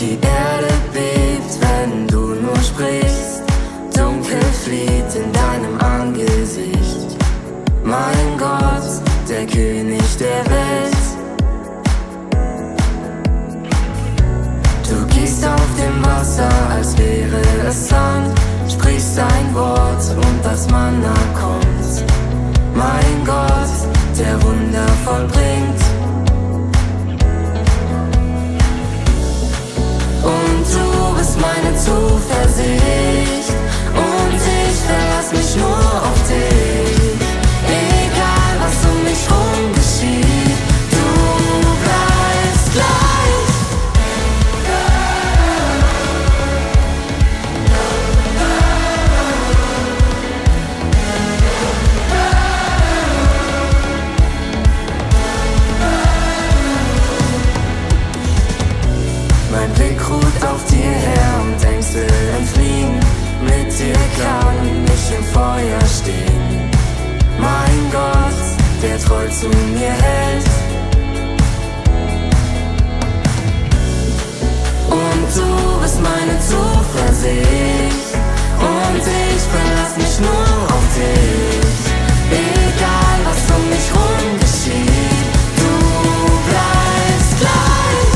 Die Erde bebt, wenn du nur sprichst. Dunkel flieht in deinem Angesicht. Mein Gott, der König der Welt. Du gehst auf dem Wasser, als wäre es Sand. Sprichst ein Wort und das Manna kommt. Mein Gott, der Wunder vollbringt. Und du bist meine Zuversicht. Und ich verlass mich nur auf dich. Egal was um mich rum geschieht, du bleibst gleich. Mein Blick ruht auf dir her und Ängste entfliehen. Mit dir kann ich im Feuer stehen. Mein Gott, der treu zu mir hält. Und du bist meine Zuversicht. Und ich verlass mich nur auf dich. Egal was um mich rum geschieht, du bleibst gleich.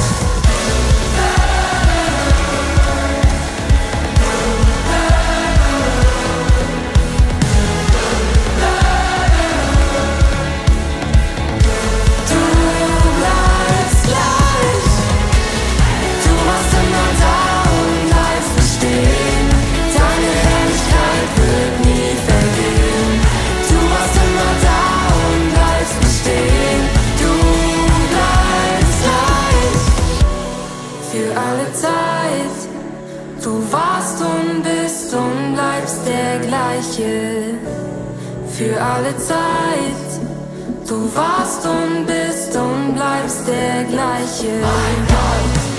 Du warst und bist und bleibst der Gleiche. Für alle Zeit. Du warst und bist und bleibst der Gleiche. Mein Gott.